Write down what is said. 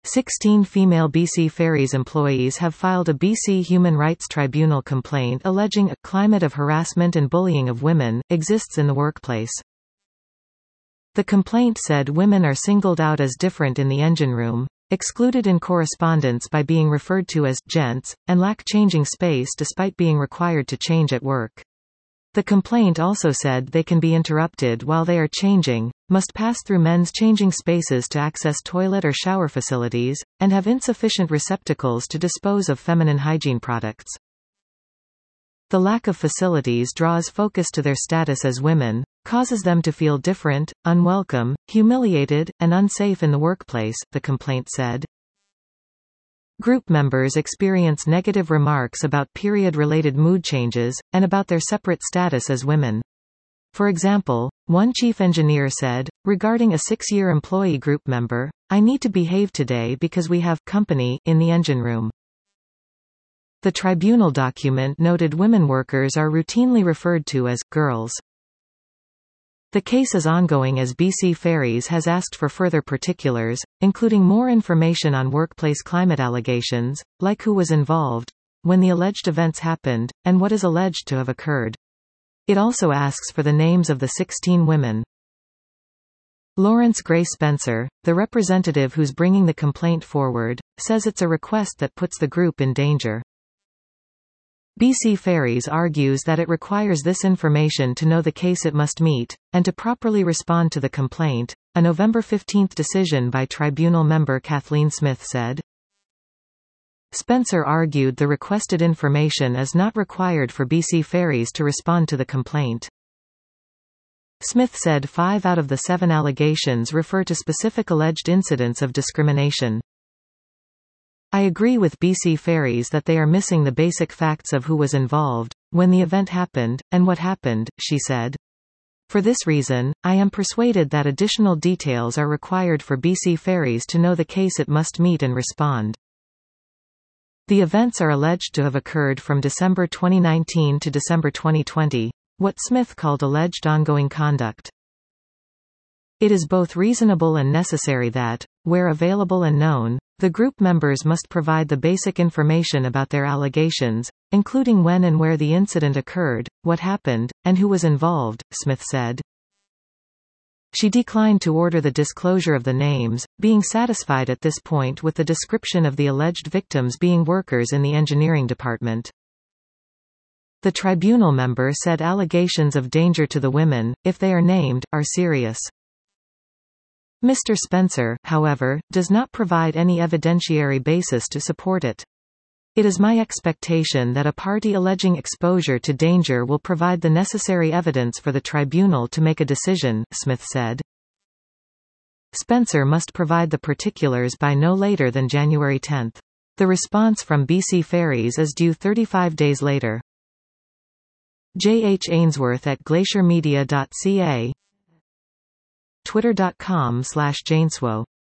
16 female BC Ferries employees have filed a BC Human Rights Tribunal complaint alleging a climate of harassment and bullying of women exists in the workplace. The complaint said women are singled out as different in the engine room, excluded in correspondence by being referred to as gents, and lack changing space despite being required to change at work. The complaint also said they can be interrupted while they are changing, must pass through men's changing spaces to access toilet or shower facilities, and have insufficient receptacles to dispose of feminine hygiene products. The lack of facilities draws focus to their status as women, causes them to feel different, unwelcome, humiliated, and unsafe in the workplace, the complaint said. Group members experience negative remarks about period-related mood changes, and about their separate status as women. For example, one chief engineer said, regarding a 6-year employee group member, "I need to behave today because we have company in the engine room." The tribunal document noted women workers are routinely referred to as girls. The case is ongoing as BC Ferries has asked for further particulars, including more information on workplace climate allegations, like who was involved, when the alleged events happened, and what is alleged to have occurred. It also asks for the names of the 16 women. Lawrence Gray Spencer, the representative who's bringing the complaint forward, says it's a request that puts the group in danger. BC Ferries argues that it requires this information to know the case it must meet, and to properly respond to the complaint. A November 15 decision by tribunal member Kathleen Smith said. Spencer argued the requested information is not required for BC Ferries to respond to the complaint. Smith said 5 out of the 7 allegations refer to specific alleged incidents of discrimination. I agree with BC Ferries that they are missing the basic facts of who was involved, when the event happened, and what happened, she said. For this reason, I am persuaded that additional details are required for BC Ferries to know the case it must meet and respond. The events are alleged to have occurred from December 2019 to December 2020, what Smith called alleged ongoing conduct. It is both reasonable and necessary that, where available and known, the group members must provide the basic information about their allegations, including when and where the incident occurred, what happened, and who was involved, Smith said. She declined to order the disclosure of the names, being satisfied at this point with the description of the alleged victims being workers in the engineering department. The tribunal member said allegations of danger to the women, if they are named, are serious. Mr. Spencer, however, does not provide any evidentiary basis to support it. It is my expectation that a party alleging exposure to danger will provide the necessary evidence for the tribunal to make a decision, Smith said. Spencer must provide the particulars by no later than January 10. The response from BC Ferries is due 35 days later. J. H. Ainsworth at glaciermedia.ca, twitter.com/Janeswo